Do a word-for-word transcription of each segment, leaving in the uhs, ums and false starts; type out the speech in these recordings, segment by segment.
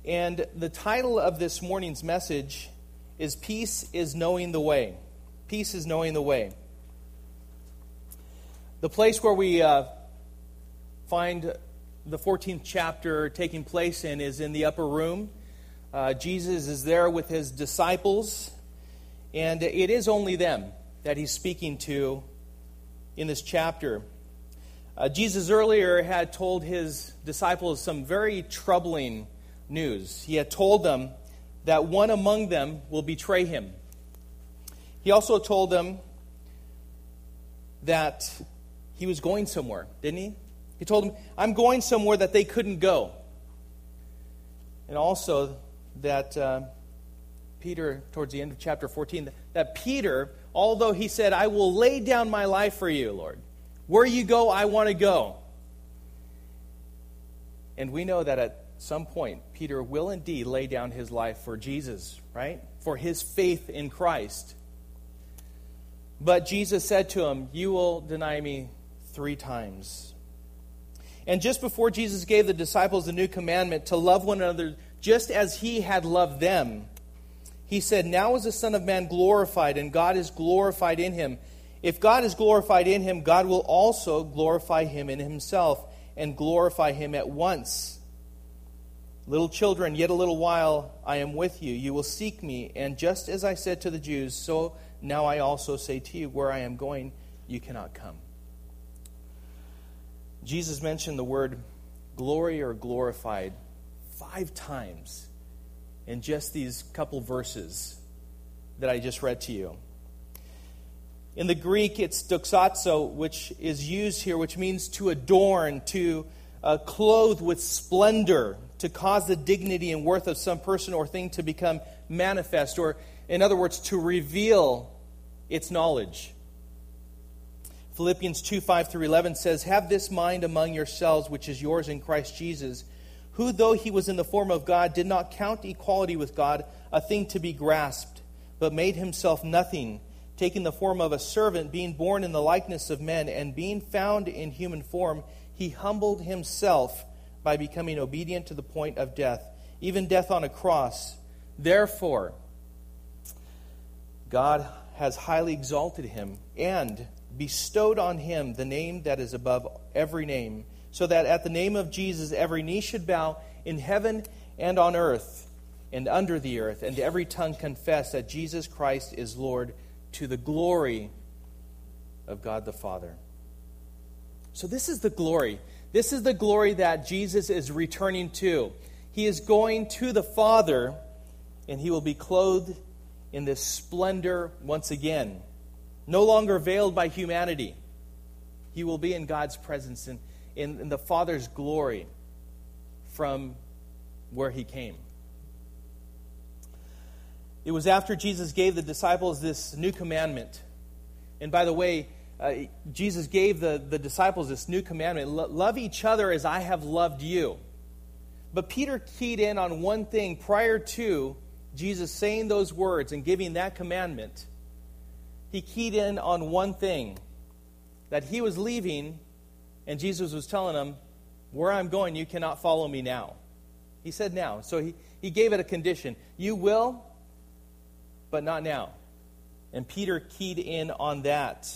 And the title of this morning's message is Peace is Knowing the Way. Peace is Knowing the Way. The place where we uh, find the fourteenth chapter taking place in is in the upper room. Uh, Jesus is there with his disciples, and it is only them that he's speaking to in this chapter. Uh, Jesus earlier had told his disciples some very troubling news. He had told them that one among them will betray him. He also told them that he was going somewhere, didn't he? He told them, I'm going somewhere that they couldn't go. And also that uh, Peter, towards the end of chapter fourteen, that Peter, although he said, I will lay down my life for you, Lord. Where you go, I want to go. And we know that at some point, Peter will indeed lay down his life for Jesus, right? For his faith in Christ. But Jesus said to him, you will deny me three times. And just before Jesus gave the disciples the new commandment to love one another just as he had loved them, he said, now is the Son of Man glorified, and God is glorified in him. If God is glorified in him, God will also glorify him in himself and glorify him at once. Little children, yet a little while I am with you. You will seek me, and just as I said to the Jews, so now I also say to you, where I am going, you cannot come. Jesus mentioned the word glory or glorified five times in just these couple verses that I just read to you. In the Greek, it's doxazo, which is used here, which means to adorn, to uh, clothe with splendor, to cause the dignity and worth of some person or thing to become manifest, or in other words, to reveal its knowledge. Philippians two, five through eleven says, have this mind among yourselves, which is yours in Christ Jesus, who, though he was in the form of God, did not count equality with God a thing to be grasped, but made himself nothing, taking the form of a servant, being born in the likeness of men, and being found in human form, he humbled himself by becoming obedient to the point of death, even death on a cross. Therefore, God has highly exalted him and bestowed on him the name that is above every name, so that at the name of Jesus every knee should bow in heaven and on earth and under the earth, and every tongue confess that Jesus Christ is Lord, to the glory of God the Father. So this is the glory. This is the glory that Jesus is returning to. He is going to the Father, and he will be clothed in this splendor once again. No longer veiled by humanity. He will be in God's presence and in, in the Father's glory from where he came. It was after Jesus gave the disciples this new commandment. And by the way, uh, Jesus gave the, the disciples this new commandment. Lo- love each other as I have loved you. But Peter keyed in on one thing prior to Jesus saying those words and giving that commandment. He keyed in on one thing. That he was leaving and Jesus was telling him, where I'm going, you cannot follow me now. He said now. So he, he gave it a condition. You will, but not now. And Peter keyed in on that.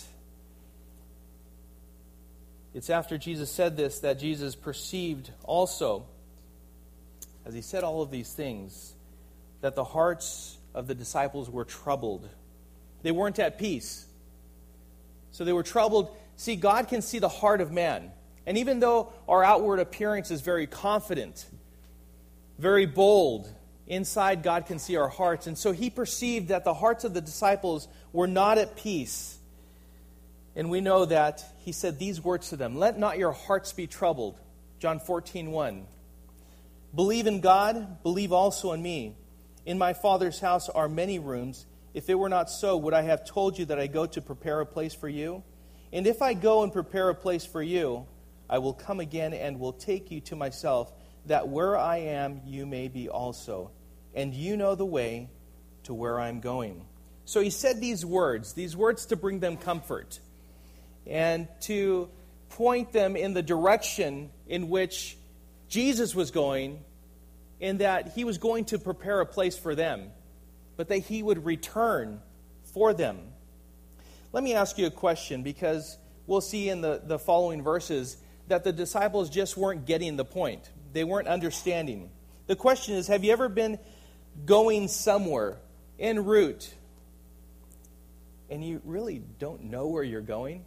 It's after Jesus said this that Jesus perceived also, as he said all of these things, that the hearts of the disciples were troubled. They weren't at peace. So they were troubled. See, God can see the heart of man. And even though our outward appearance is very confident, very bold, inside God can see our hearts. And so he perceived that the hearts of the disciples were not at peace. And we know that he said these words to them, let not your hearts be troubled. John fourteen, one. Believe in God, believe also in me. In my Father's house are many rooms. If it were not so, would I have told you that I go to prepare a place for you? And if I go and prepare a place for you, I will come again and will take you to myself, that where I am, you may be also. And you know the way to where I'm going. So he said these words, these words to bring them comfort and to point them in the direction in which Jesus was going in that he was going to prepare a place for them, but that he would return for them. Let me ask you a question, because we'll see in the, the following verses that the disciples just weren't getting the point. They weren't understanding. The question is, have you ever been going somewhere en route and you really don't know where you're going?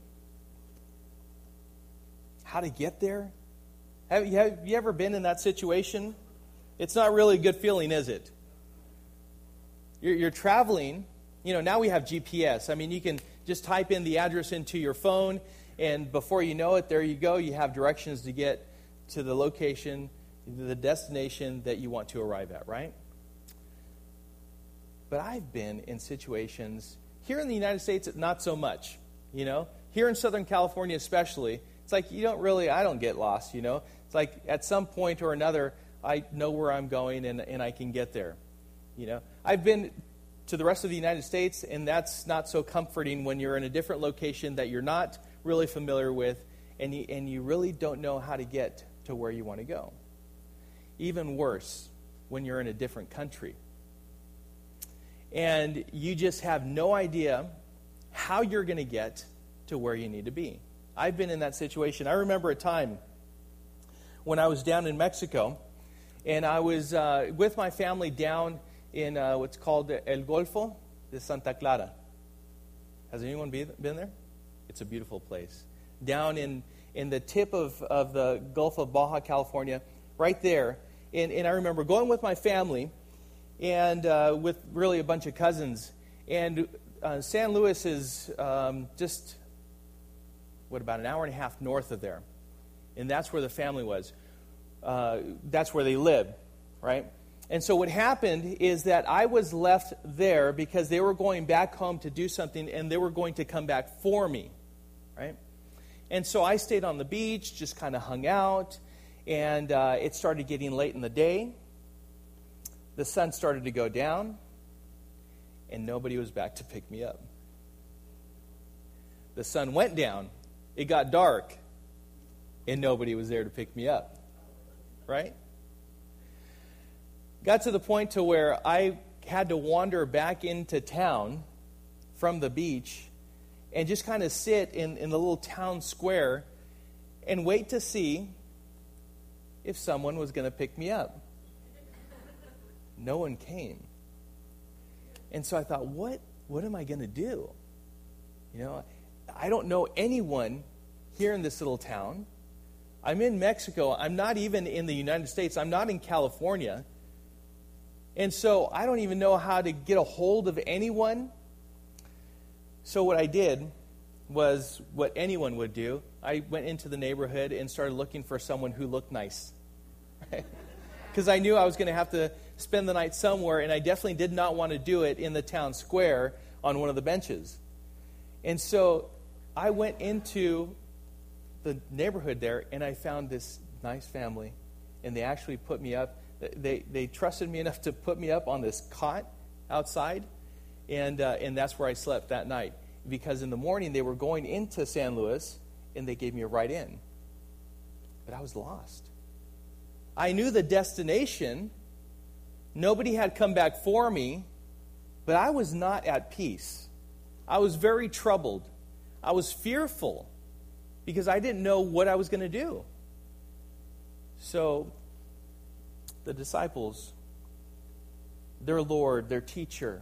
How to get there? Have you, have you ever been in that situation? It's not really a good feeling, is it? You're, you're traveling. You know, now we have G P S. I mean, you can just type in the address into your phone, and before you know it, there you go. You have directions to get to the location, the destination that you want to arrive at, right? But I've been in situations, here in the United States, not so much, you know. Here in Southern California especially, it's like you don't really, I don't get lost, you know. It's like at some point or another, I know where I'm going and, and I can get there, you know. I've been to the rest of the United States, and that's not so comforting when you're in a different location that you're not really familiar with, and you, and you really don't know how to get to where you want to go. Even worse, when you're in a different country, and you just have no idea how you're going to get to where you need to be. I've been in that situation. I remember a time when I was down in Mexico, and I was uh, with my family down in uh, what's called El Golfo de Santa Clara. Has anyone be, been there? It's a beautiful place. Down in, in the tip of, of the Gulf of Baja California, right there. And, and I remember going with my family, and uh, with really a bunch of cousins. And uh, San Luis is um, just, what, about an hour and a half north of there. And that's where the family was. Uh, that's where they lived, right? And so what happened is that I was left there because they were going back home to do something, and they were going to come back for me, right? And so I stayed on the beach, just kind of hung out, and uh, it started getting late in the day. The sun started to go down, and nobody was back to pick me up. The sun went down, it got dark, and nobody was there to pick me up, right? Got to the point to where I had to wander back into town from the beach and just kind of sit in, in the little town square and wait to see if someone was going to pick me up. No one came. And so I thought, what, what am I going to do? You know, I don't know anyone here in this little town. I'm in Mexico. I'm not even in the United States. I'm not in California. And so I don't even know how to get a hold of anyone. So what I did was what anyone would do. I went into the neighborhood and started looking for someone who looked nice. Because I knew I was going to have to spend the night somewhere, and I definitely did not want to do it in the town square on one of the benches. And so I went into the neighborhood there, and I found this nice family, and they actually put me up. They they trusted me enough to put me up on this cot outside, and uh, and that's where I slept that night. Because in the morning they were going into San Luis, and they gave me a ride in. But I was lost. I knew the destination. Nobody had come back for me, but I was not at peace. I was very troubled. I was fearful because I didn't know what I was going to do. So the disciples, their Lord, their teacher,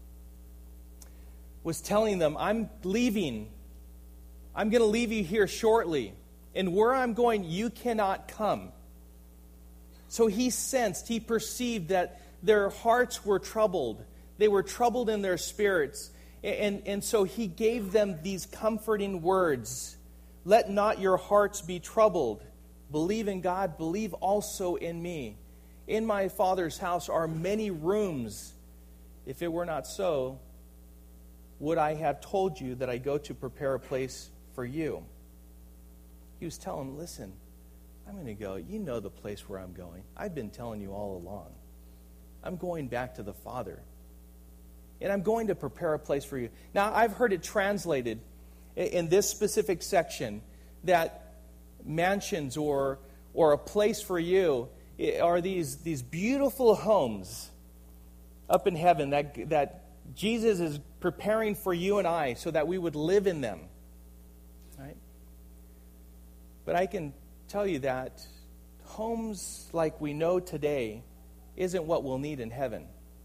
was telling them, I'm leaving. I'm going to leave you here shortly. And where I'm going, you cannot come. So he sensed, he perceived that their hearts were troubled. They were troubled in their spirits. And, and so he gave them these comforting words. Let not your hearts be troubled. Believe in God, believe also in me. In my Father's house are many rooms. If it were not so, would I have told you that I go to prepare a place for you? He was telling them, listen, I'm going to go. You know the place where I'm going. I've been telling you all along. I'm going back to the Father. And I'm going to prepare a place for you. Now, I've heard it translated in this specific section that mansions or or a place for you are these, these beautiful homes up in heaven that, that Jesus is preparing for you and I so that we would live in them. Right? But I can tell you that homes like we know today isn't what we'll need in heaven.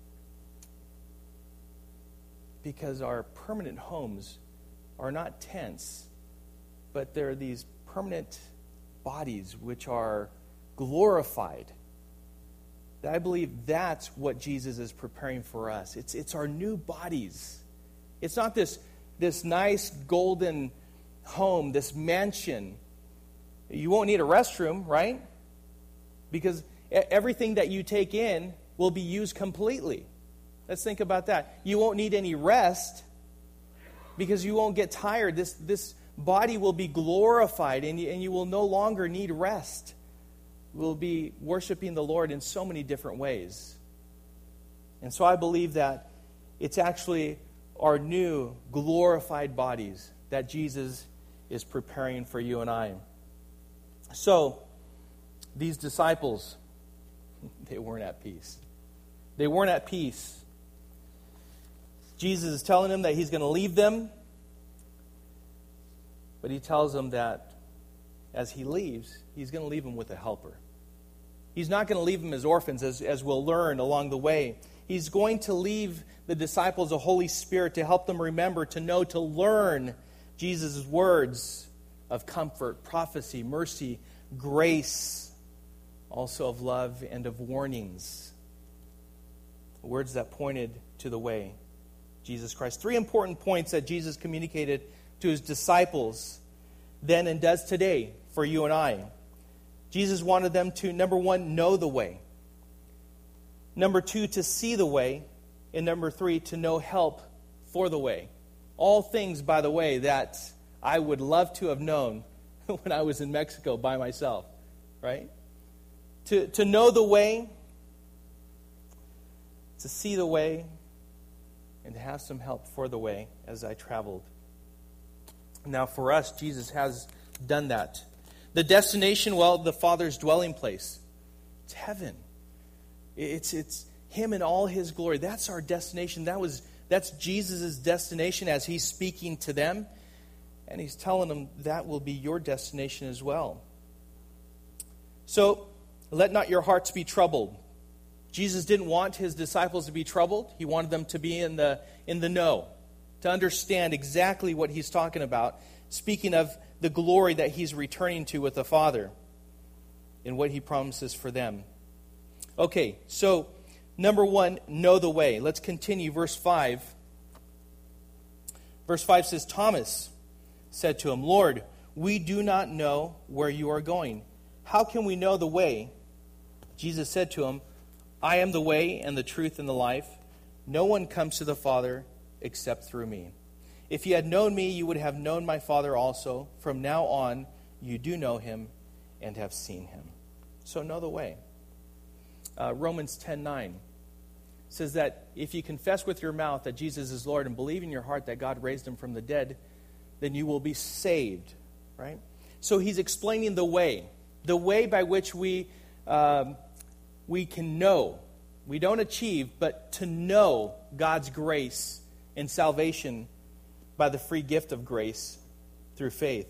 Because our permanent homes are not tents, but they're these permanent bodies which are glorified. I believe that's what Jesus is preparing for us. It's it's our new bodies. It's not this, this nice golden home, this mansion. You won't need a restroom, right? Because everything that you take in will be used completely. Let's think about that. You won't need any rest because you won't get tired. This, this body will be glorified, and you, and you will no longer need rest. We'll be worshiping the Lord in so many different ways. And so I believe that it's actually our new glorified bodies that Jesus is preparing for you and I. So, these disciples, they weren't at peace. They weren't at peace. Jesus is telling them that he's going to leave them, but he tells them that as he leaves, he's going to leave them with a helper. He's not going to leave them as orphans, as, as we'll learn along the way. He's going to leave the disciples a Holy Spirit to help them remember, to know, to learn Jesus' words of comfort, prophecy, mercy, grace, also of love and of warnings. Words that pointed to the way, Jesus Christ. Three important points that Jesus communicated to his disciples then and does today for you and I. Jesus wanted them to, number one, know the way. Number two, to see the way. And number three, to know help for the way. All things, by the way, that I would love to have known when I was in Mexico by myself. Right? To, to know the way, to see the way, and to have some help for the way as I traveled. Now for us, Jesus has done that. The destination, well, the Father's dwelling place. It's heaven. It's it's him in all his glory. That's our destination. That was that's Jesus' destination as he's speaking to them. And he's telling them that will be your destination as well. So, let not your hearts be troubled. Jesus didn't want his disciples to be troubled. He wanted them to be in the in the know, to understand exactly what he's talking about, speaking of the glory that he's returning to with the Father and what he promises for them. Okay, so number one, know the way. Let's continue, verse five. Verse five says, Thomas said to him, Lord, we do not know where you are going. How can we know the way? Jesus said to him, I am the way and the truth and the life. No one comes to the Father except through me. If you had known me, you would have known my Father also. From now on, you do know him and have seen him. So know the way. Uh, Romans ten nine says that if you confess with your mouth that Jesus is Lord and believe in your heart that God raised him from the dead, then you will be saved. Right? So he's explaining the way. The way by which we um, we can know. We don't achieve, but to know God's grace and salvation by the free gift of grace through faith.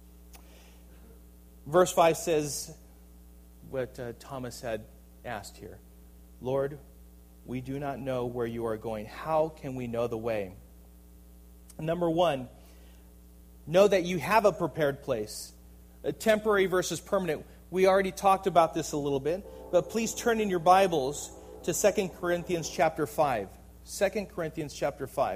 Verse five says what uh, Thomas had asked here. Lord, we do not know where you are going. How can we know the way? Number one, know that you have a prepared place. A temporary versus permanent. We already talked about this a little bit, but please turn in your Bibles to Second Corinthians chapter five. Second Corinthians chapter five.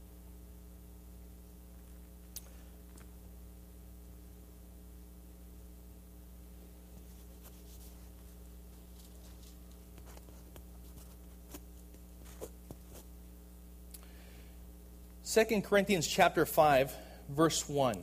Second Corinthians chapter five, verse one.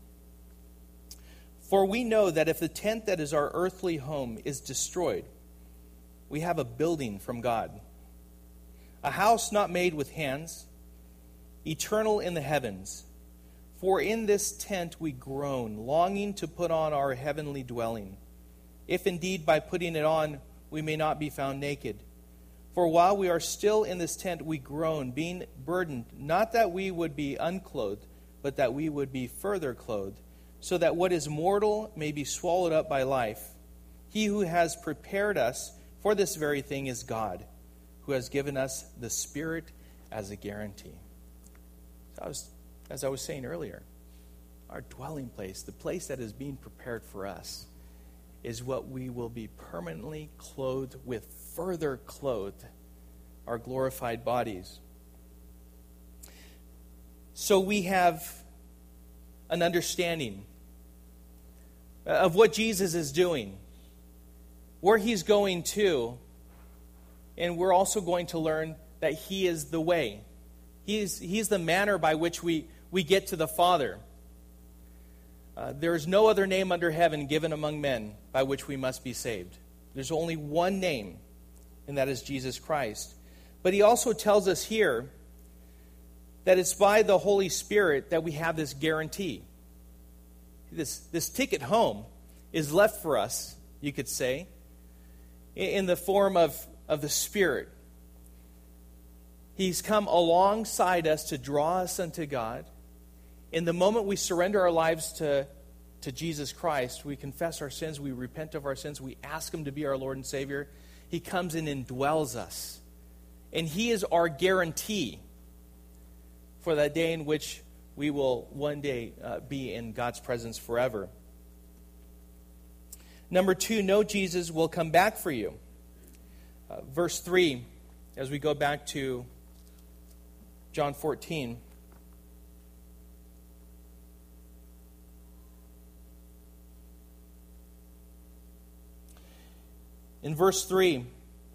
For we know that if the tent that is our earthly home is destroyed, we have a building from God, a house not made with hands, eternal in the heavens. For in this tent we groan, longing to put on our heavenly dwelling. if indeed by putting it on we may not be found naked. For while we are still in this tent, we groan, being burdened, not that we would be unclothed, but that we would be further clothed, so that what is mortal may be swallowed up by life. He who has prepared us for this very thing is God, who has given us the Spirit as a guarantee. So I was, as I was saying earlier, our dwelling place, the place that is being prepared for us, is what we will be permanently clothed with, further clothed, our glorified bodies. So we have an understanding of what Jesus is doing, where he's going to, and we're also going to learn that he is the way. He is, he's the manner by which we, we get to the Father. Uh, there is no other name under heaven given among men by which we must be saved. There's only one name, and that is Jesus Christ. But he also tells us here that it's by the Holy Spirit that we have this guarantee. This, this ticket home is left for us, you could say, in the form of, of the Spirit. He's come alongside us to draw us unto God. In the moment we surrender our lives to, to Jesus Christ, we confess our sins, we repent of our sins, we ask him to be our Lord and Savior, he comes in and dwells us. And he is our guarantee for that day in which we will one day uh, be in God's presence forever. Number two, know Jesus will come back for you. Uh, verse three, as we go back to John fourteen. In verse three, it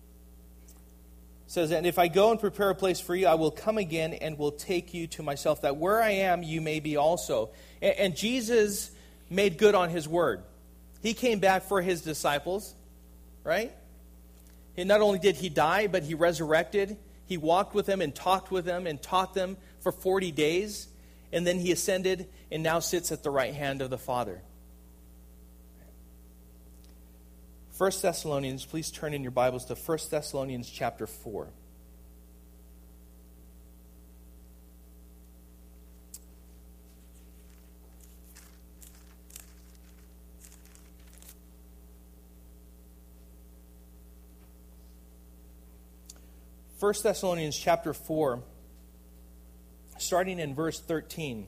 says, "And if I go and prepare a place for you, I will come again and will take you to myself, that where I am, you may be also." And, and Jesus made good on his word. He came back for his disciples, right? And not only did he die, but he resurrected. He walked with them and talked with them and taught them for forty days. And then he ascended and now sits at the right hand of the Father. First Thessalonians, please turn in your Bibles to First Thessalonians chapter four. First Thessalonians chapter four, starting in verse thirteen.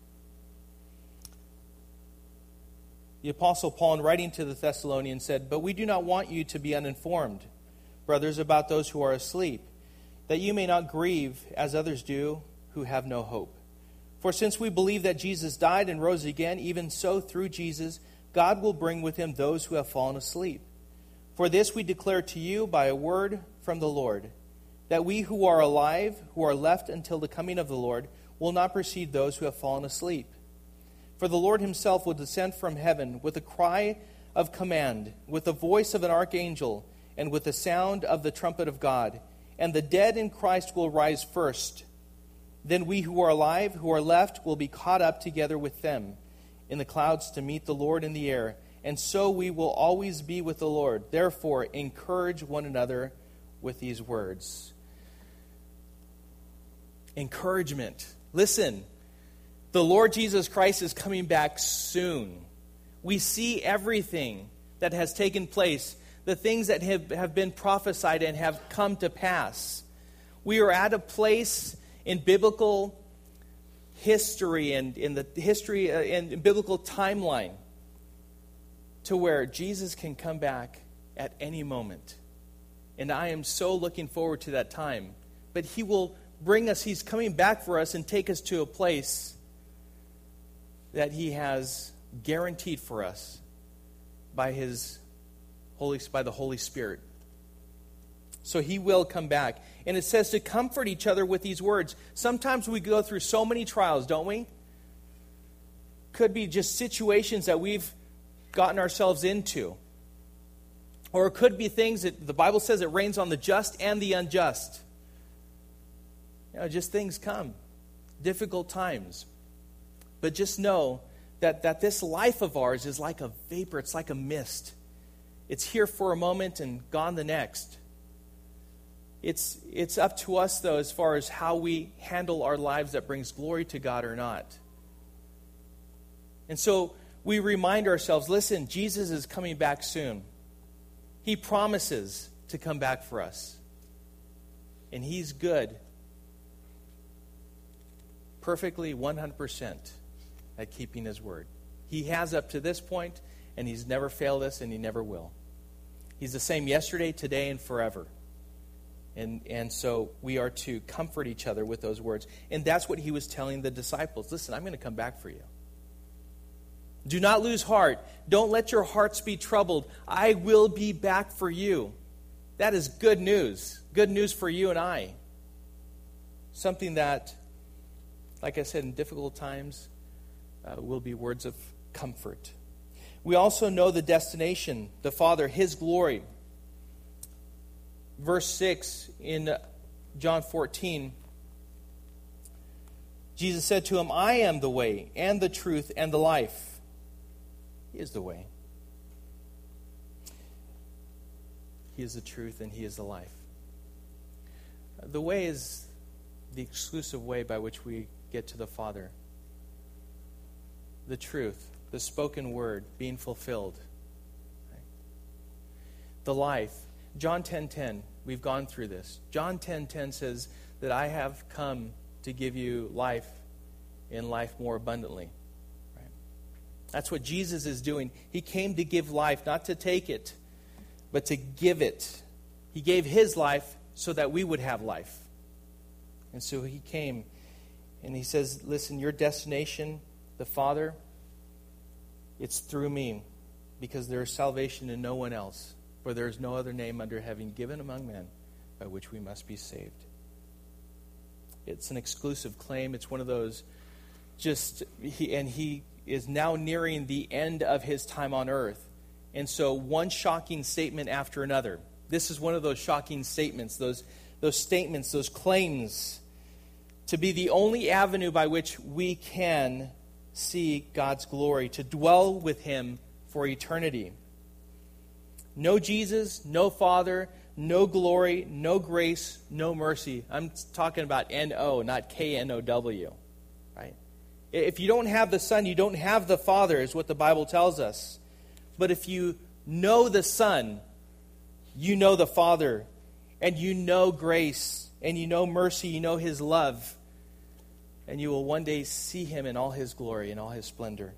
The Apostle Paul, in writing to the Thessalonians, said, "But we do not want you to be uninformed, brothers, about those who are asleep, that you may not grieve as others do who have no hope. For since we believe that Jesus died and rose again, even so through Jesus, God will bring with him those who have fallen asleep. For this we declare to you by a word from the Lord, that we who are alive, who are left until the coming of the Lord, will not precede those who have fallen asleep. For the Lord himself will descend from heaven with a cry of command, with the voice of an archangel, and with the sound of the trumpet of God. And the dead in Christ will rise first. Then we who are alive, who are left, will be caught up together with them in the clouds to meet the Lord in the air. And so we will always be with the Lord. Therefore, encourage one another with these words." Encouragement. Listen. The Lord Jesus Christ is coming back soon. We see everything that has taken place, the things that have, have been prophesied and have come to pass. We are at a place in biblical history and in the history uh, and biblical timeline to where Jesus can come back at any moment. And I am so looking forward to that time. But he will bring us, he's coming back for us and take us to a place that he has guaranteed for us by his Holy, by the Holy Spirit. So he will come back. And it says to comfort each other with these words. Sometimes we go through so many trials, don't we? Could be just situations that we've gotten ourselves into. Or it could be things that the Bible says it rains on the just and the unjust. You know, just things come. Difficult times. But just know that, that this life of ours is like a vapor. It's like a mist. It's here for a moment and gone the next. It's, it's up to us, though, as far as how we handle our lives that brings glory to God or not. And so we remind ourselves, listen, Jesus is coming back soon. He promises to come back for us. And He's good, perfectly one hundred percent at keeping His word. He has up to this point, and He's never failed us, and He never will. He's the same yesterday, today, and forever. And, and so we are to comfort each other with those words. And that's what He was telling the disciples. Listen, I'm going to come back for you. Do not lose heart. Don't let your hearts be troubled. I will be back for you. That is good news. Good news for you and I. Something that, like I said, in difficult times, uh, will be words of comfort. We also know the destination, the Father, His glory. Verse six in John fourteen, Jesus said to him, I am the way and the truth and the life. He is the way. He is the truth and He is the life. The way is the exclusive way by which we get to the Father. The truth, the spoken word being fulfilled. The life. John ten ten, we've gone through this. John ten ten says that I have come to give you life and life more abundantly. Right? That's what Jesus is doing. He came to give life, not to take it, but to give it. He gave His life so that we would have life. And so He came and He says, listen, your destination, the Father, it's through me, because there is salvation in no one else. For there is no other name under heaven given among men by which we must be saved. It's an exclusive claim. It's one of those just, he, and He is now nearing the end of His time on earth. And so one shocking statement after another. This is one of those shocking statements, those, those statements, those claims to be the only avenue by which we can see God's glory, to dwell with Him for eternity. No Jesus, no Father, no glory, no grace, no mercy. I'm talking about N O, not K N O W. Right? If you don't have the Son, you don't have the Father, is what the Bible tells us. But if you know the Son, you know the Father, and you know grace, and you know mercy, you know His love, and you will one day see Him in all His glory and all His splendor.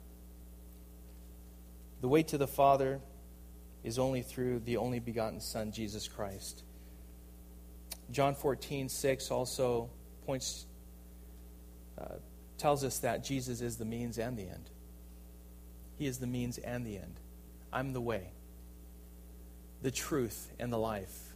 The way to the Father is only through the only begotten Son, Jesus Christ. John fourteen six also points, uh, tells us that Jesus is the means and the end. He is the means and the end. I'm the way, the truth, and the life.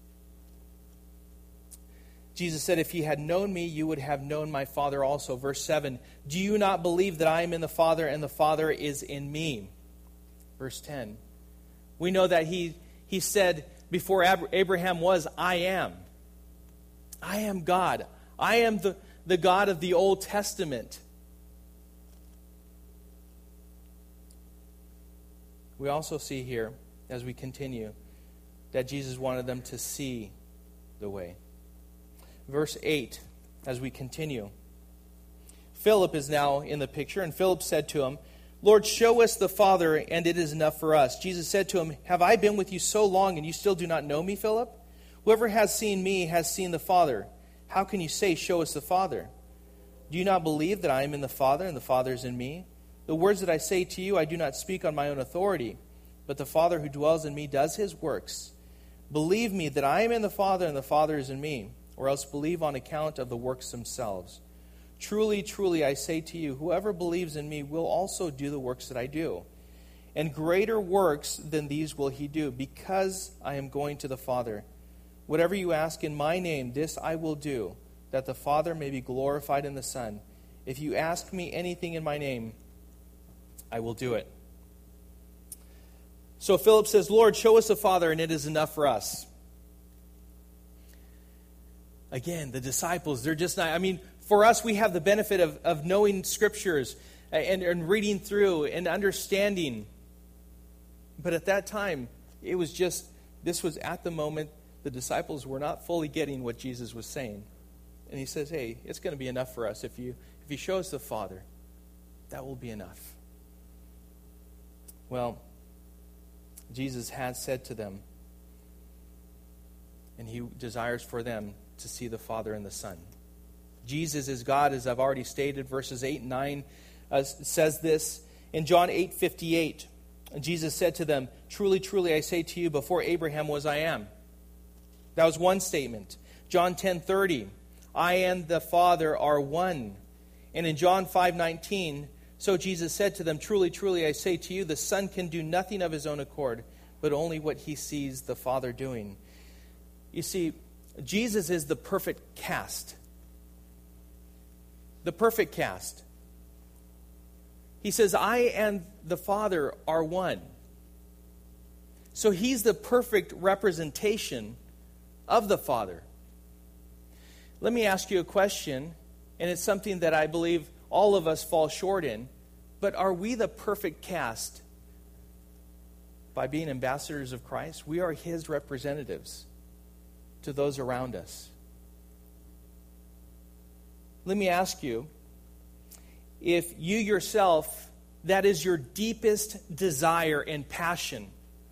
Jesus said, if you had known me, you would have known my Father also. Verse seven, do you not believe that I am in the Father and the Father is in me? Verse ten, we know that he, he said before Abraham was, I am. I am God. I am the, the God of the Old Testament. We also see here, as we continue, that Jesus wanted them to see the way. Verse eight, as we continue. Philip is now in the picture, and Philip said to him, Lord, show us the Father, and it is enough for us. Jesus said to him, have I been with you so long, and you still do not know me, Philip? Whoever has seen me has seen the Father. How can you say, show us the Father? Do you not believe that I am in the Father, and the Father is in me? The words that I say to you, I do not speak on my own authority, but the Father who dwells in me does His works. Believe me that I am in the Father, and the Father is in me, or else believe on account of the works themselves. Truly, truly, I say to you, whoever believes in me will also do the works that I do. And greater works than these will he do, because I am going to the Father. Whatever you ask in my name, this I will do, that the Father may be glorified in the Son. If you ask me anything in my name, I will do it. So Philip says, Lord, show us the Father, and it is enough for us. Again, the disciples, they're just not, I mean, for us, we have the benefit of, of knowing Scriptures and, and reading through and understanding. But at that time, It was just, this was at the moment the disciples were not fully getting what Jesus was saying. And he says, hey, it's going to be enough for us. If you, if you show us the Father, that will be enough. Well, Jesus has said to them, and he desires for them to see the Father and the Son. Jesus is God, as I've already stated. Verses eight and nine uh, says this. In John eight fifty-eight, Jesus said to them, truly, truly, I say to you, before Abraham was, I am. That was one statement. John ten thirty, I and the Father are one. And in John five nineteen, so Jesus said to them, truly, truly, I say to you, the Son can do nothing of his own accord, but only what he sees the Father doing. You see, Jesus is the perfect cast. The perfect cast. He says, I and the Father are one. So he's the perfect representation of the Father. Let me ask you a question, and it's something that I believe all of us fall short in. But are we the perfect cast by being ambassadors of Christ? We are his representatives to those around us. Let me ask you, if you yourself, that is your deepest desire and passion,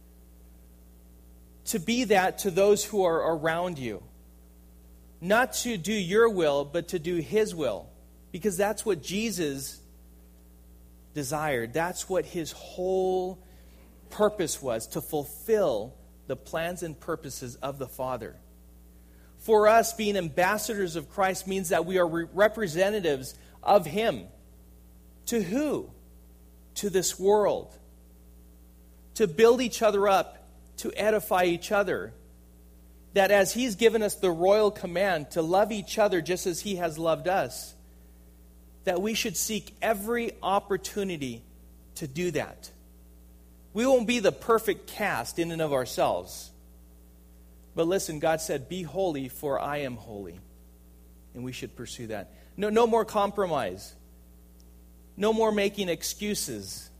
to be that to those who are around you, not to do your will, but to do his will, because that's what Jesus desired. That's what his whole purpose was, to fulfill the plans and purposes of the Father. For us, being ambassadors of Christ means that we are re- representatives of him. To who? To this world. To build each other up, to edify each other. That as he's given us the royal command to love each other just as he has loved us, that we should seek every opportunity to do that. We won't be the perfect cast in and of ourselves. But listen, God said, be holy, for I am holy. And we should pursue that. No, no more compromise. No more making excuses.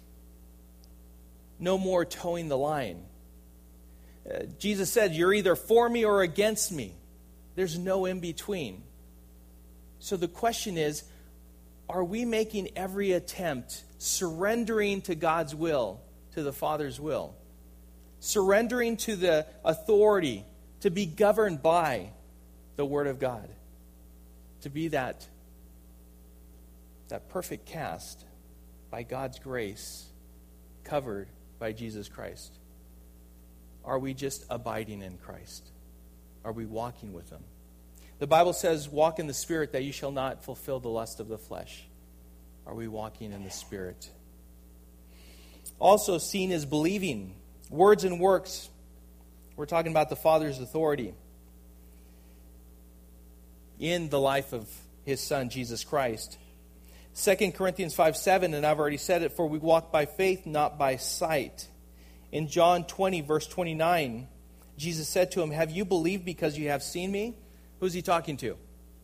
No more towing the line. Uh, Jesus said, you're either for me or against me. There's no in between. So the question is, are we making every attempt, surrendering to God's will, to the Father's will? Surrendering to the authority to be governed by the Word of God. To be that, that perfect cast by God's grace, covered by Jesus Christ. Are we just abiding in Christ? Are we walking with him? The Bible says, walk in the Spirit that you shall not fulfill the lust of the flesh. Are we walking in the Spirit? Also, seeing is believing. Words and works. We're talking about the Father's authority in the life of his Son, Jesus Christ. Second Corinthians five seven, and I've already said it, for we walk by faith, not by sight. In John twenty, verse twenty-nine, Jesus said to him, have you believed because you have seen me? Who's he talking to?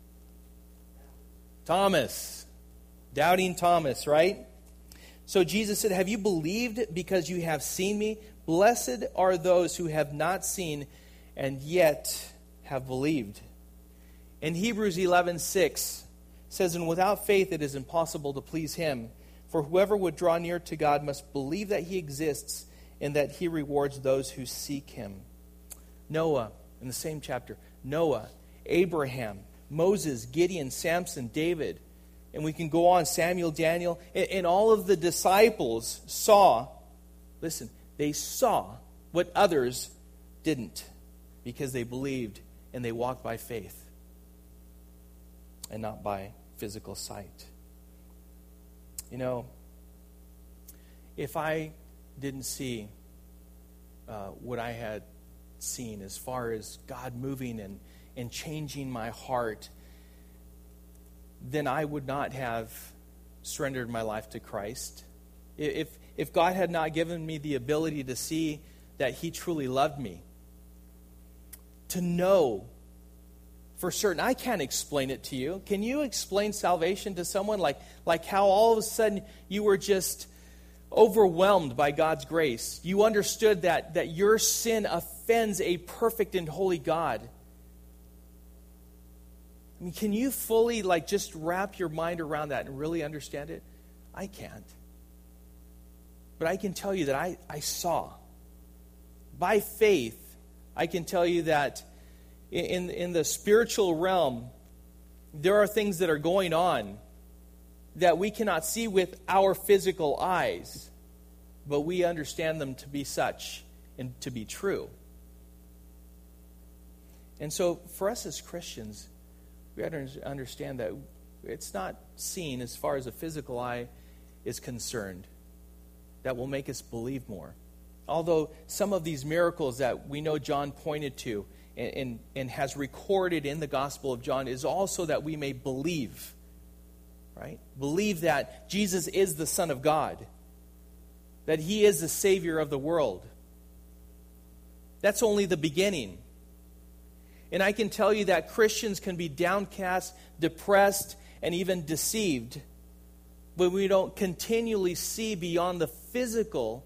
Thomas. Doubting Thomas, right? So Jesus said, have you believed because you have seen me? Blessed are those who have not seen and yet have believed. In Hebrews eleven six says, and without faith it is impossible to please him. For whoever would draw near to God must believe that he exists and that he rewards those who seek him. Noah, in the same chapter, Noah, Abraham, Moses, Gideon, Samson, David, and we can go on, Samuel, Daniel, and, and all of the disciples saw, listen, they saw what others didn't because they believed and they walked by faith and not by physical sight. You know, if I didn't see uh, what I had seen as far as God moving and, and changing my heart, then I would not have surrendered my life to Christ. If, if God had not given me the ability to see that he truly loved me, to know for certain, I can't explain it to you. Can you explain salvation to someone? Like, like how all of a sudden you were just overwhelmed by God's grace. You understood that, that your sin offends a perfect and holy God. I mean, can you fully, like, just wrap your mind around that and really understand it? I can't. But I can tell you that I, I saw. By faith, I can tell you that in, in the spiritual realm, there are things that are going on that we cannot see with our physical eyes, but we understand them to be such and to be true. And so for us as Christians, we have to understand that it's not seen as far as a physical eye is concerned that will make us believe more. Although some of these miracles that we know John pointed to and, and, and has recorded in the Gospel of John is also that we may believe, right? Believe that Jesus is the Son of God, that He is the Savior of the world. That's only the beginning. And I can tell you that Christians can be downcast, depressed, and even deceived when we don't continually see beyond the physical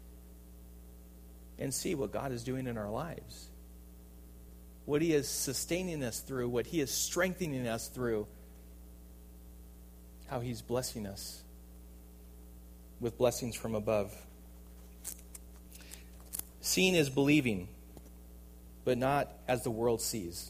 and see what God is doing in our lives. What He is sustaining us through, what He is strengthening us through, how He's blessing us with blessings from above. Seeing is believing, but not as the world sees.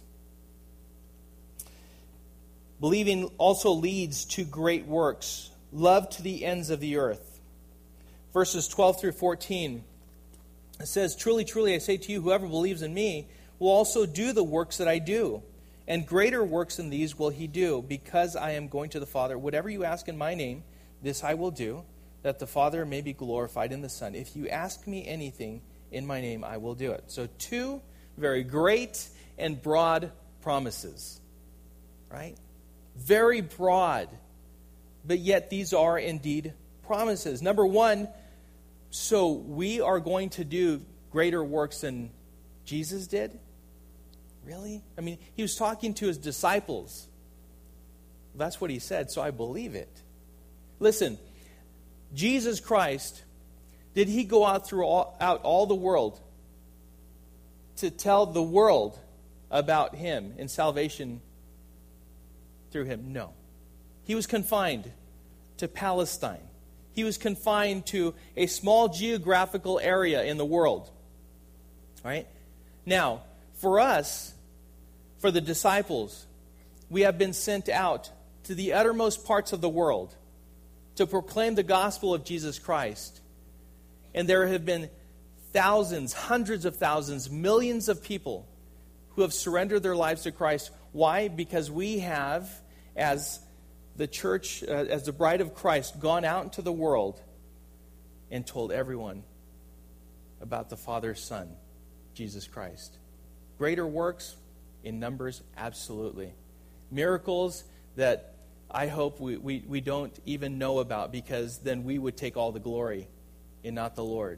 Believing also leads to great works, love to the ends of the earth. Verses twelve through fourteen, it says, "Truly, truly, I say to you, whoever believes in me will also do the works that I do. And greater works than these will he do, because I am going to the Father. Whatever you ask in my name, this I will do, that the Father may be glorified in the Son. If you ask me anything in my name, I will do it." So two very great and broad promises, right? Very broad, but yet these are indeed promises. Number one, so we are going to do greater works than Jesus did? Really? I mean, He was talking to His disciples. That's what He said, so I believe it. Listen, Jesus Christ, did He go out throughout all, all the world to tell the world about Him and salvation through Him? No. He was confined to Palestine. He was confined to a small geographical area in the world. All right? Now, for us, for the disciples, we have been sent out to the uttermost parts of the world to proclaim the gospel of Jesus Christ. And there have been thousands, hundreds of thousands, millions of people who have surrendered their lives to Christ. Why? Because we have, as the church, uh, as the bride of Christ, gone out into the world and told everyone about the Father's Son, Jesus Christ. Greater works in numbers, absolutely. Miracles that I hope we, we, we don't even know about, because then we would take all the glory and not the Lord.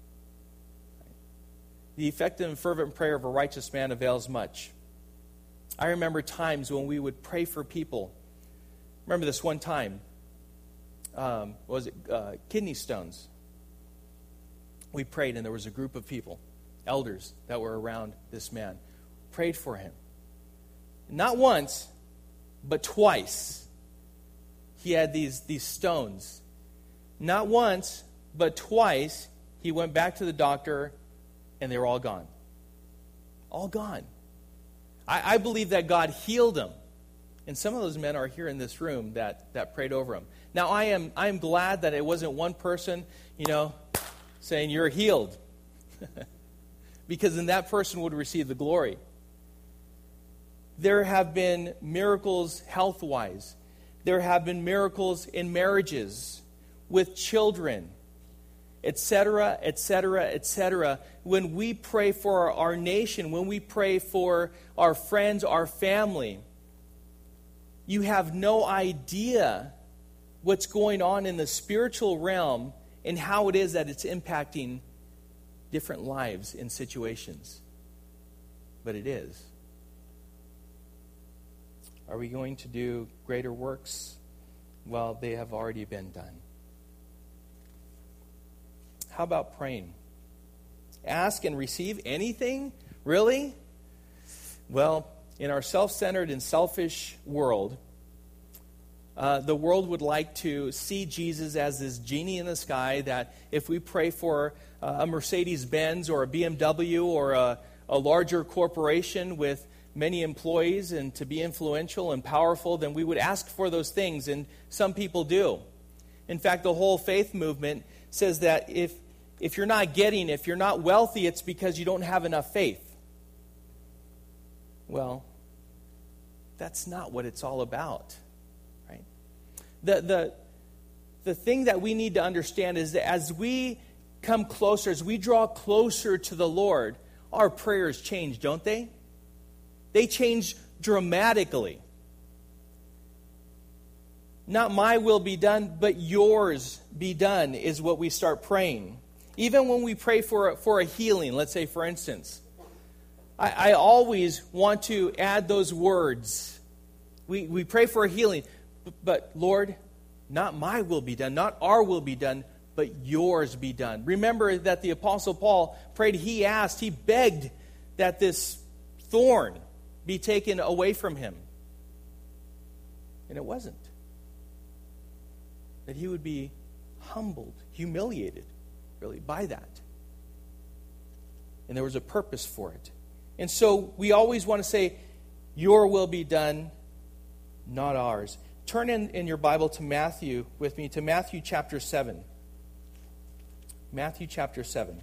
The effective and fervent prayer of a righteous man avails much. I remember times when we would pray for people. Remember this one time, um, what was it, uh, kidney stones. We prayed, and there was a group of people, elders, that were around this man. Prayed for him. Not once, but twice. He had these, these stones. Not once, but twice, he went back to the doctor, and they were all gone. All gone. I, I believe that God healed him. And some of those men are here in this room that, that prayed over him. Now, I am I am glad that it wasn't one person, you know, saying, "You're healed." Because then that person would receive the glory. There have been miracles health-wise. There have been miracles in marriages, with children, et cetera, et cetera, et cetera. When we pray for our, our nation, when we pray for our friends, our family, you have no idea what's going on in the spiritual realm and how it is that it's impacting different lives in situations. But it is. Are we going to do greater works? Well, they have already been done. How about praying? Ask and receive anything? Really? Well, in our self-centered and selfish world, uh, the world would like to see Jesus as this genie in the sky that if we pray for uh, a Mercedes-Benz or a B M W or a, a larger corporation with many employees and to be influential and powerful, then we would ask for those things, and some people do. In fact, the whole faith movement says that if if you're not getting, if you're not wealthy, it's because you don't have enough faith. Well, that's not what it's all about, right? The the the thing that we need to understand is that as we come closer, as we draw closer to the Lord, our prayers change, don't they? They change dramatically. Not my will be done, but yours be done is what we start praying. Even when we pray for a, for a healing, let's say for instance, I, I always want to add those words. We, we pray for a healing, but Lord, not my will be done, not our will be done, but yours be done. Remember that the Apostle Paul prayed, he asked, he begged that this thorn be taken away from him. And it wasn't. That he would be humbled, humiliated, really, by that. And there was a purpose for it. And so we always want to say, your will be done, not ours. Turn in, in your Bible to Matthew with me, to Matthew chapter seven. Matthew chapter seven.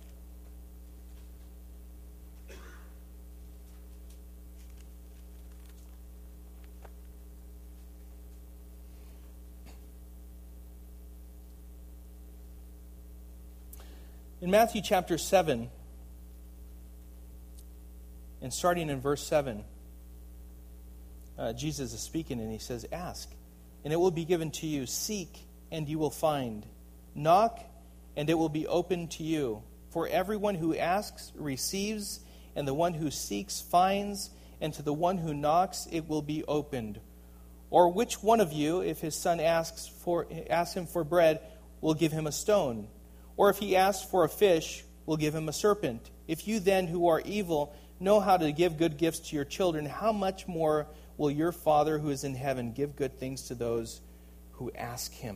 In Matthew chapter seven, and starting in verse seven, uh, Jesus is speaking and he says, ask, and it will be given to you. Seek, and you will find. Knock, and it will be opened to you. For everyone who asks receives, and the one who seeks finds, and to the one who knocks it will be opened. Or which one of you, if his son asks for asks him for bread, will give him a stone? Or if he asks for a fish, will give him a serpent? If you then, who are evil, know how to give good gifts to your children, how much more will your Father who is in heaven give good things to those who ask him?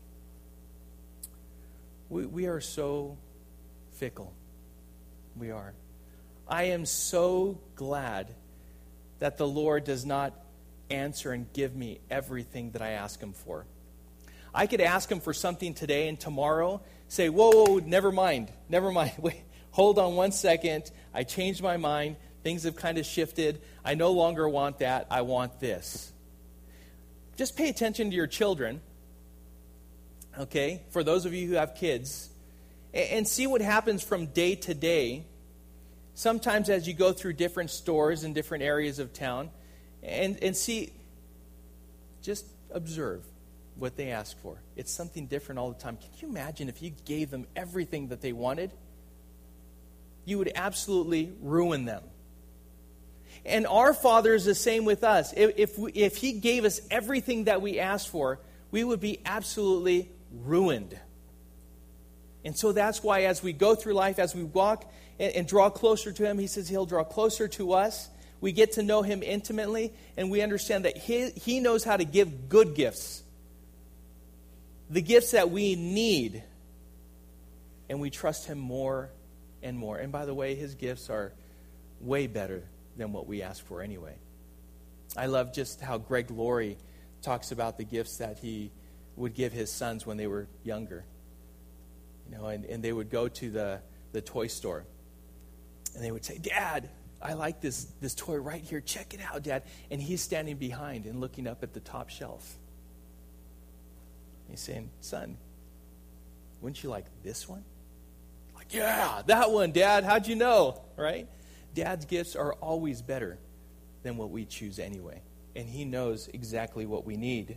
We, we are so fickle. We are. I am so glad that the Lord does not answer and give me everything that I ask him for. I could ask him for something today and tomorrow say, whoa, whoa, never mind, never mind. Wait, hold on one second. I changed my mind. Things have kind of shifted. I no longer want that. I want this. Just pay attention to your children, okay, for those of you who have kids, and see what happens from day to day. Sometimes as you go through different stores in different areas of town, and, and see, just observe what they ask for. It's something different all the time. Can you imagine if you gave them everything that they wanted? You would absolutely ruin them. And our Father is the same with us. If, if, we, if he gave us everything that we asked for, we would be absolutely ruined. And so that's why as we go through life, as we walk and, and draw closer to him, he says he'll draw closer to us. We get to know him intimately, and we understand that he, he knows how to give good gifts. The gifts that we need, and we trust him more and more. And by the way, his gifts are way better than what we ask for anyway. I love just how Greg Laurie talks about the gifts that he would give his sons when they were younger. You know, and, and they would go to the, the toy store, and they would say, Dad, I like this, this toy right here. Check it out, Dad. And he's standing behind and looking up at the top shelf. He's saying, son, wouldn't you like this one? Like, yeah, that one, Dad. How'd you know? Right? Dad's gifts are always better than what we choose anyway. And he knows exactly what we need.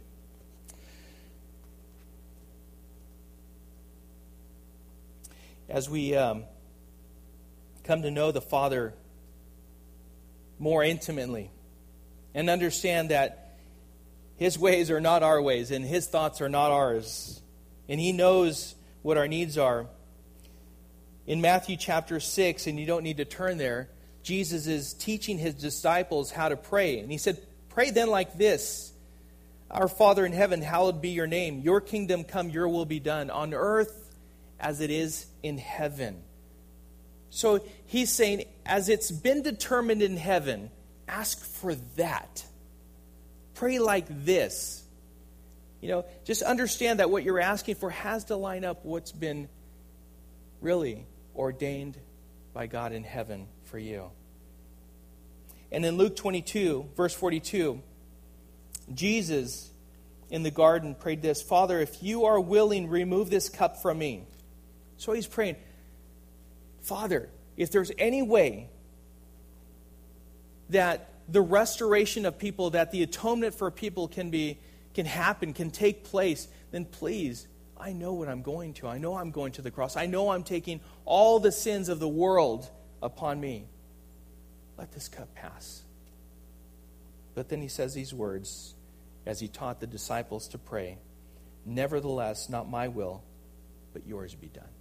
As we um, come to know the Father more intimately and understand that his ways are not our ways, and his thoughts are not ours. And he knows what our needs are. In Matthew chapter six, and you don't need to turn there, Jesus is teaching his disciples how to pray. And he said, pray then like this: Our Father in heaven, hallowed be your name. Your kingdom come, your will be done on earth as it is in heaven. So he's saying, as it's been determined in heaven, ask for that. Pray like this. You know, just understand that what you're asking for has to line up what's been really ordained by God in heaven for you. And in Luke twenty-two, verse forty-two, Jesus in the garden prayed this: Father, if you are willing, remove this cup from me. So he's praying, Father, if there's any way that the restoration of people, that the atonement for people can be, can happen, can take place, then please, I know what I'm going to. I know I'm going to the cross. I know I'm taking all the sins of the world upon me. Let this cup pass. But then he says these words as he taught the disciples to pray: Nevertheless, not my will, but yours be done.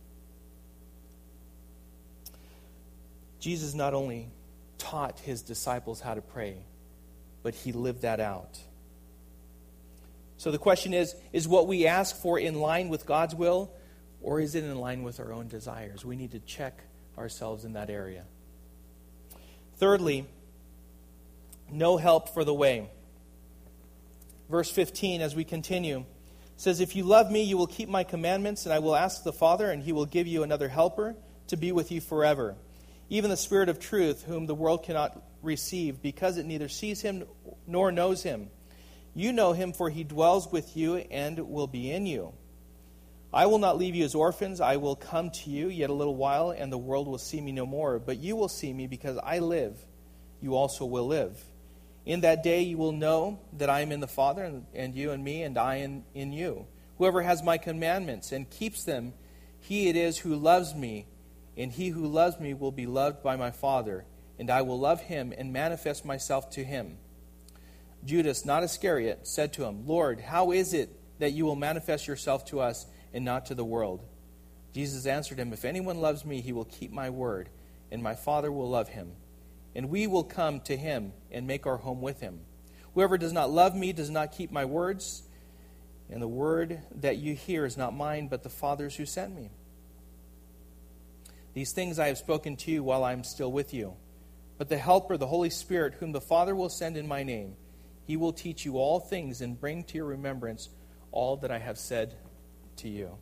Jesus not only taught his disciples how to pray, but he lived that out. So the question is, is what we ask for in line with God's will, or is it in line with our own desires? We need to check ourselves in that area. Thirdly, no help for the way. Verse fifteen, as we continue, says, If you love me, you will keep my commandments, and I will ask the Father, and he will give you another helper to be with you forever, even the Spirit of truth, whom the world cannot receive, because it neither sees him nor knows him. You know him, for he dwells with you and will be in you. I will not leave you as orphans. I will come to you yet a little while, and the world will see me no more. But you will see me, because I live. You also will live. In that day you will know that I am in the Father, and, and you in me, and I in, in you. Whoever has my commandments and keeps them, he it is who loves me. And he who loves me will be loved by my Father, and I will love him and manifest myself to him. Judas, not Iscariot, said to him, Lord, how is it that you will manifest yourself to us and not to the world? Jesus answered him, If anyone loves me, he will keep my word, and my Father will love him. And we will come to him and make our home with him. Whoever does not love me does not keep my words, and the word that you hear is not mine, but the Father's who sent me. These things I have spoken to you while I am still with you. But the Helper, the Holy Spirit, whom the Father will send in my name, he will teach you all things and bring to your remembrance all that I have said to you.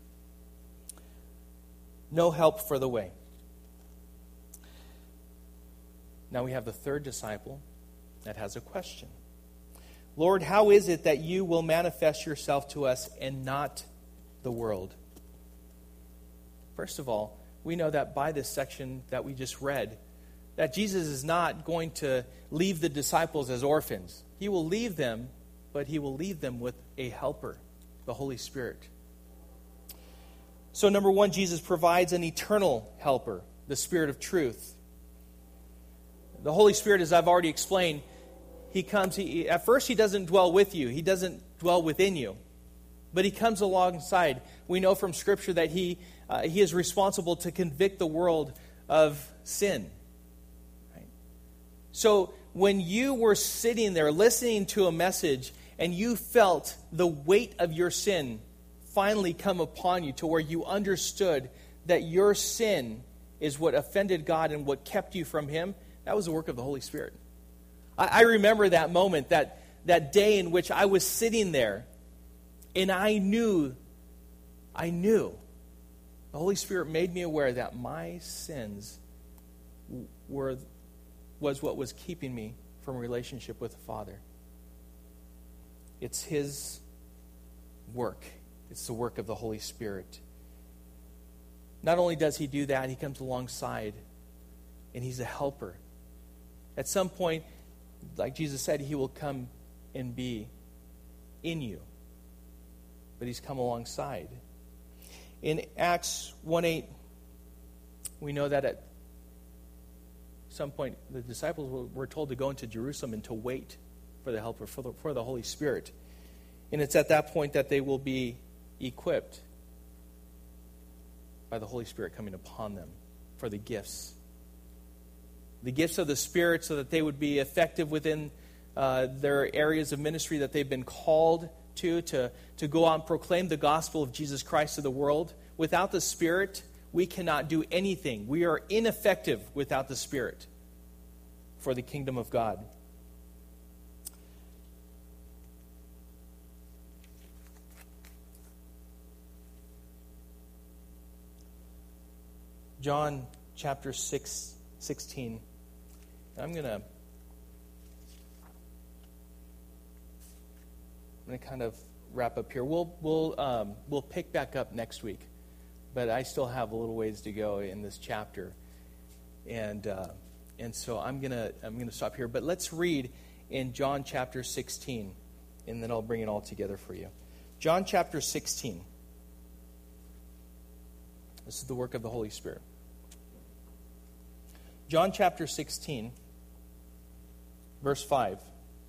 No help for the way. Now we have the third disciple that has a question. Lord, how is it that you will manifest yourself to us and not the world? First of all, we know that by this section that we just read, that Jesus is not going to leave the disciples as orphans. He will leave them, but he will leave them with a helper, the Holy Spirit. So number one, Jesus provides an eternal helper, the Spirit of truth. The Holy Spirit, as I've already explained, he comes, he, at first he doesn't dwell with you. He doesn't dwell within you. But he comes alongside. We know from Scripture that he uh, he is responsible to convict the world of sin. Right? So when you were sitting there listening to a message and you felt the weight of your sin finally come upon you to where you understood that your sin is what offended God and what kept you from him, that was the work of the Holy Spirit. I, I remember that moment, that, that day in which I was sitting there and I knew, I knew, the Holy Spirit made me aware that my sins were was what was keeping me from a relationship with the Father. It's his work. It's the work of the Holy Spirit. Not only does he do that, he comes alongside, and he's a helper. At some point, like Jesus said, he will come and be in you. But he's come alongside. In Acts one eight, we know that at some point the disciples were told to go into Jerusalem and to wait for the helper, for the, for the Holy Spirit. And it's at that point that they will be equipped. by the Holy Spirit coming upon them for the gifts. The gifts of the Spirit so that they would be effective within uh, their areas of ministry that they've been called to, to, to go out and proclaim the gospel of Jesus Christ to the world. Without the Spirit, we cannot do anything. We are ineffective without the Spirit for the kingdom of God. John chapter six, sixteen. I'm going to I'm going to kind of wrap up here. We'll we'll um, we'll pick back up next week, but I still have a little ways to go in this chapter, and uh, and so I'm gonna I'm gonna stop here. But let's read in John chapter sixteen, and then I'll bring it all together for you. John chapter sixteen. This is the work of the Holy Spirit. John chapter sixteen, verse five.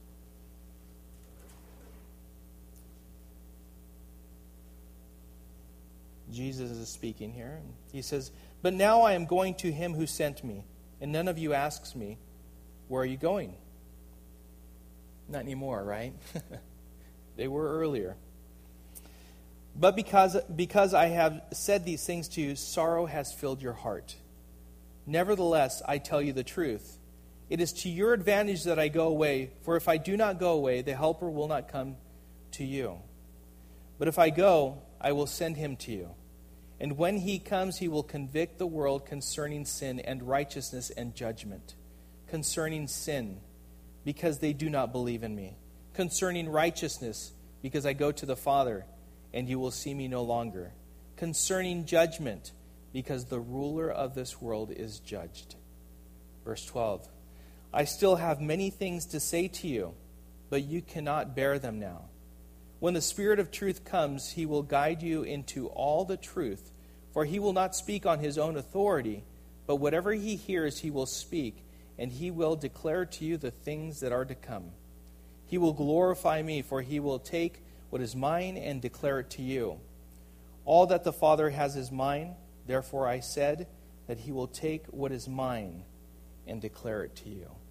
Jesus is speaking here. He says, "But now I am going to him who sent me, and none of you asks me, 'Where are you going?'" Not anymore, right? They were earlier. "But because, because I have said these things to you, sorrow has filled your heart. Nevertheless, I tell you the truth. It is to your advantage that I go away, for if I do not go away, the Helper will not come to you. But if I go, I will send him to you. And when he comes, he will convict the world concerning sin and righteousness and judgment. Concerning sin, because they do not believe in me. Concerning righteousness, because I go to the Father, and you will see me no longer. Concerning judgment, because the ruler of this world is judged." Verse twelve. "I still have many things to say to you, but you cannot bear them now. When the Spirit of truth comes, he will guide you into all the truth, for he will not speak on his own authority, but whatever he hears he will speak, and he will declare to you the things that are to come. He will glorify me, for he will take what is mine and declare it to you. All that the Father has is mine, therefore I said that he will take what is mine and declare it to you."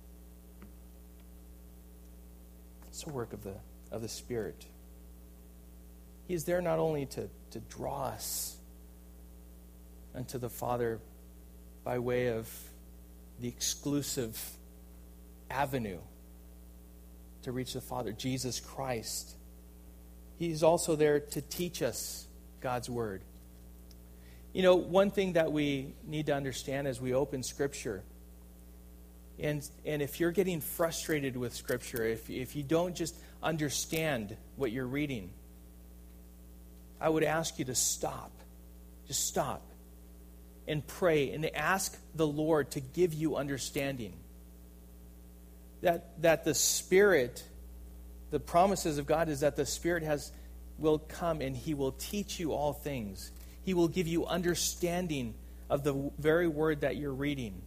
It's a work of the of the Spirit. He is there not only to, to draw us unto the Father by way of the exclusive avenue to reach the Father, Jesus Christ. He's also there to teach us God's Word. You know, one thing that we need to understand as we open Scripture, and and if you're getting frustrated with Scripture, if if you don't just understand what you're reading, I would ask you to stop. Just stop and pray and ask the Lord to give you understanding. That that the Spirit, the promises of God is that the Spirit has will come and he will teach you all things. He will give you understanding of the very word that you're reading.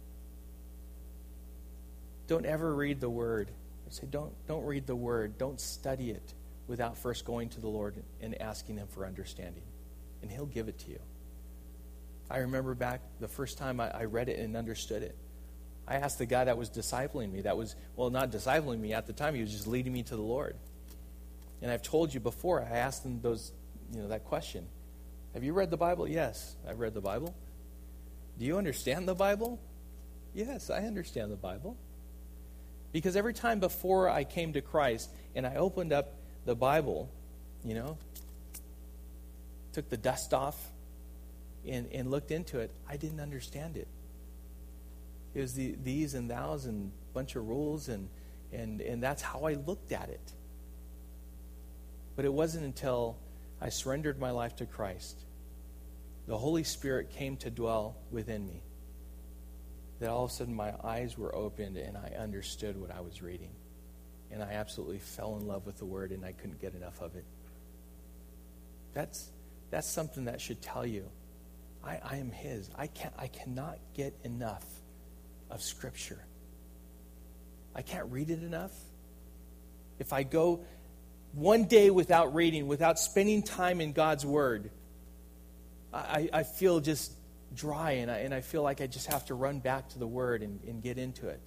Don't ever read the word. I say don't don't read the word. Don't study it without first going to the Lord and asking him for understanding. And he'll give it to you. I remember back the first time I, I read it and understood it. I asked the guy that was discipling me, that was, well, not discipling me at the time, he was just leading me to the Lord. And I've told you before, I asked him those, you know, that question. Have you read the Bible? Yes, I've read the Bible. Do you understand the Bible? Yes, I understand the Bible. Because every time before I came to Christ and I opened up the Bible, you know, took the dust off and, and looked into it, I didn't understand it. It was the these and thous and bunch of rules, and, and, and that's how I looked at it. But it wasn't until I surrendered my life to Christ, the Holy Spirit came to dwell within me, that all of a sudden my eyes were opened and I understood what I was reading. And I absolutely fell in love with the Word and I couldn't get enough of it. That's that's something that should tell you, I, I am His. I can't I cannot get enough of Scripture. I can't read it enough. If I go one day without reading, without spending time in God's Word, I, I feel just dry, and I, and I feel like I just have to run back to the Word and, and get into it.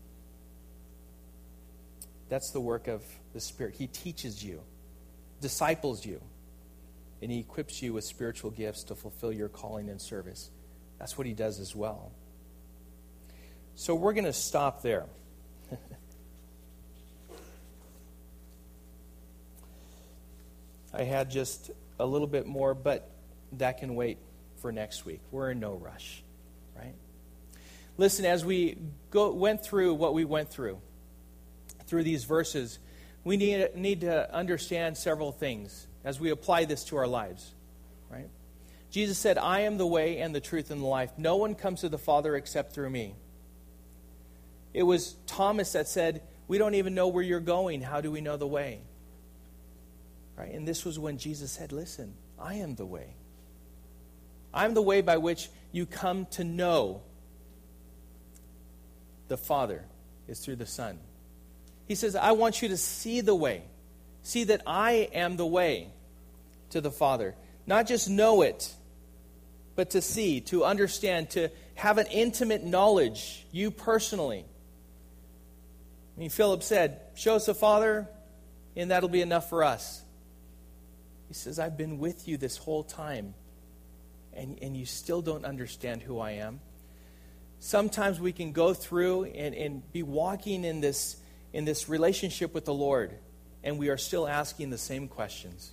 That's the work of the Spirit. He teaches you, disciples you, and He equips you with spiritual gifts to fulfill your calling and service. That's what He does as well. So we're going to stop there. I had just a little bit more, but that can wait for next week. We're in no rush, right? Listen, as we go, went through what we went through, through these verses, we need, need to understand several things as we apply this to our lives, right? Jesus said, I am the way and the truth and the life. No one comes to the Father except through me. It was Thomas that said, we don't even know where you're going. How do we know the way? Right? And this was when Jesus said, listen, I am the way. I'm the way by which you come to know the Father is through the Son. He says, I want you to see the way. See that I am the way to the Father. Not just know it, but to see, to understand, to have an intimate knowledge, you personally. I mean, Philip said, show us the Father, and that'll be enough for us. He says, I've been with you this whole time, and, and you still don't understand who I am. Sometimes we can go through and, and be walking in this, in this relationship with the Lord, and we are still asking the same questions.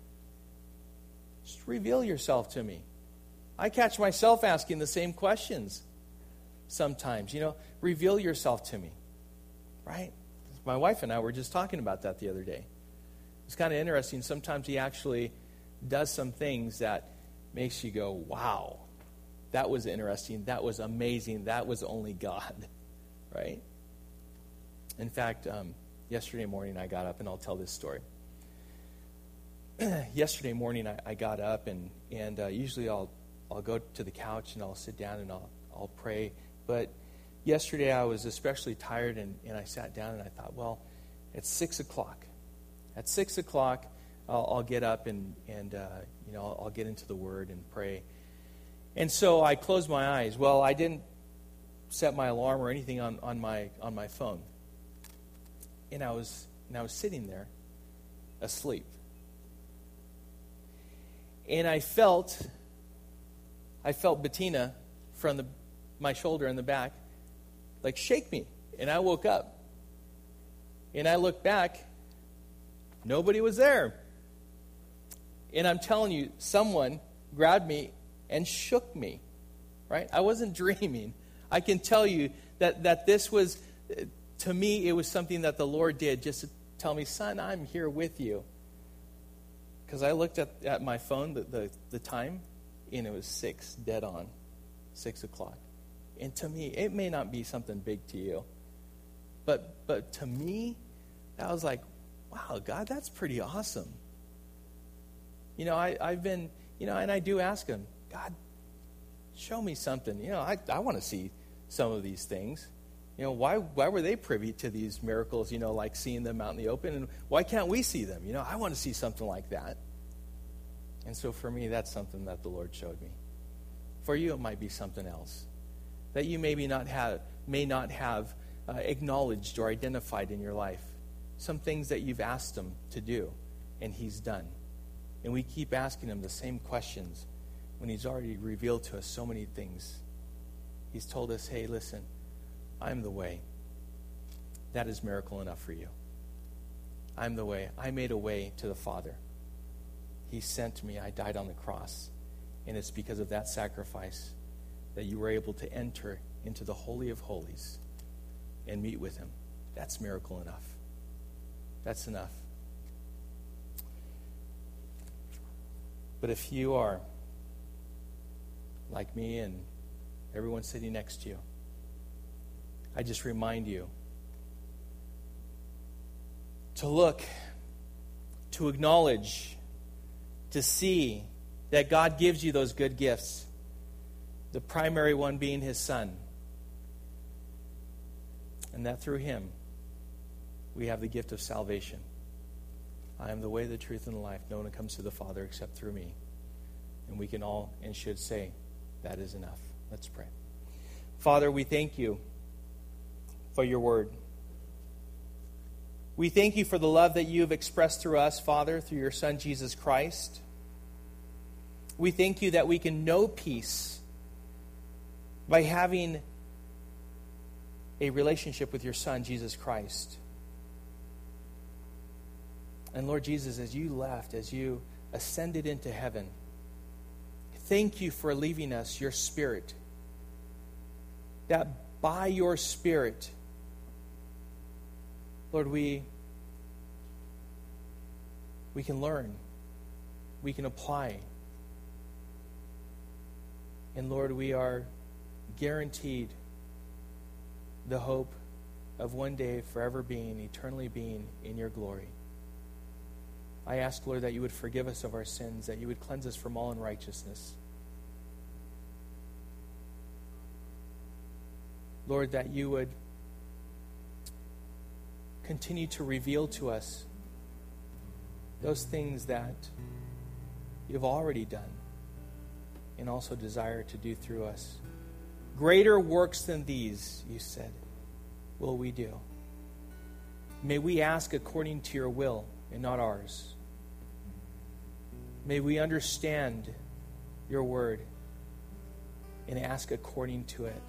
Just reveal yourself to me. I catch myself asking the same questions sometimes. You know, reveal yourself to me, right? My wife and I were just talking about that the other day. It's kind of interesting. Sometimes He actually does some things that makes you go, wow, that was interesting. That was amazing. That was only God, right? In fact, um, yesterday morning I got up, and I'll tell this story. Yesterday morning I, I got up, and, and uh, usually I'll I'll go to the couch and I'll sit down and I'll I'll pray. But yesterday I was especially tired, and, and I sat down and I thought, well, it's six o'clock. At six o'clock, I'll, I'll get up and, and uh, you know, I'll, I'll get into the Word and pray. And so I closed my eyes. Well, I didn't set my alarm or anything on, on my on my phone. And I was and I was sitting there, asleep. And I felt, I felt Bettina from the my shoulder in the back, like shake me. And I woke up. And I looked back. Nobody was there. And I'm telling you, someone grabbed me and shook me, right? I wasn't dreaming. I can tell you that, that this was, to me, it was something that the Lord did just to tell me, son, I'm here with you. Because I looked at, at my phone, the, the, the time, and it was six, dead on, six o'clock. And to me, it may not be something big to you, but but to me, I was like, wow, God, that's pretty awesome. You know, I, I've been, you know, and I do ask Him, God, show me something. You know, I, I want to see some of these things. You know, why why were they privy to these miracles, you know, like seeing them out in the open? And why can't we see them? You know, I want to see something like that. And so for me, that's something that the Lord showed me. For you, it might be something else that you maybe not have, may not have uh, acknowledged or identified in your life. Some things that you've asked Him to do, and He's done. And we keep asking Him the same questions when He's already revealed to us so many things. He's told us, hey, listen, I'm the way. That is miracle enough for you. I'm the way. I made a way to the Father. He sent me. I died on the cross. And it's because of that sacrifice that you were able to enter into the Holy of Holies and meet with Him. That's miracle enough. That's enough. But if you are like me and everyone sitting next to you, I just remind you to look, to acknowledge, to see that God gives you those good gifts. The primary one being His Son. And that through Him, we have the gift of salvation. I am the way, the truth, and the life. No one comes to the Father except through me. And we can all and should say, that is enough. Let's pray. Father, we thank you for your word. We thank you for the love that you have expressed through us, Father, through your Son, Jesus Christ. We thank you that we can know peace by having a relationship with your Son, Jesus Christ. And Lord Jesus, as you left, as you ascended into heaven, thank you for leaving us your Spirit. That by your Spirit, Lord, we, we can learn. We can apply. And Lord, we are guaranteed the hope of one day forever being, eternally being in your glory. I ask, Lord, that you would forgive us of our sins, that you would cleanse us from all unrighteousness. Lord, that you would continue to reveal to us those things that you've already done and also desire to do through us. Greater works than these, you said, will we do. May we ask according to your will and not ours. May we understand your word and ask according to it.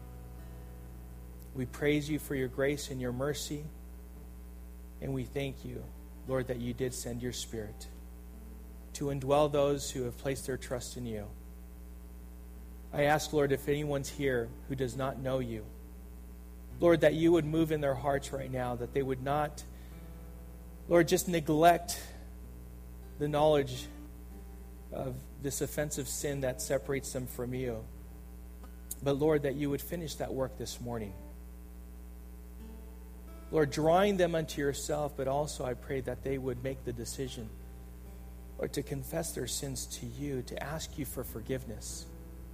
We praise you for your grace and your mercy, and we thank you, Lord, that you did send your Spirit to indwell those who have placed their trust in you. I ask, Lord, if anyone's here who does not know you, Lord, that you would move in their hearts right now, that they would not, Lord, just neglect the knowledge of this offensive sin that separates them from you. But, Lord, that you would finish that work this morning. Lord, drawing them unto yourself, but also I pray that they would make the decision, Lord, to confess their sins to you, to ask you for forgiveness,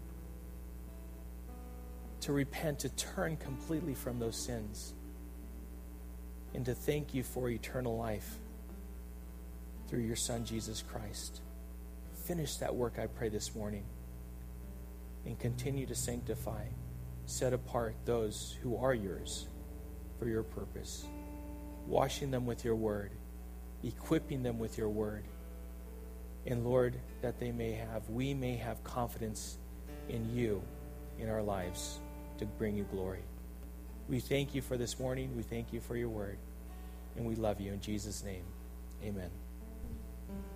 to repent, to turn completely from those sins, and to thank you for eternal life through your Son, Jesus Christ. Finish that work, I pray, this morning, and continue to sanctify, set apart those who are yours for your purpose, washing them with your word, equipping them with your word, and Lord, that they may have, we may have confidence in you in our lives to bring you glory. We thank you for this morning. We thank you for your word, and we love you in Jesus' name. Amen.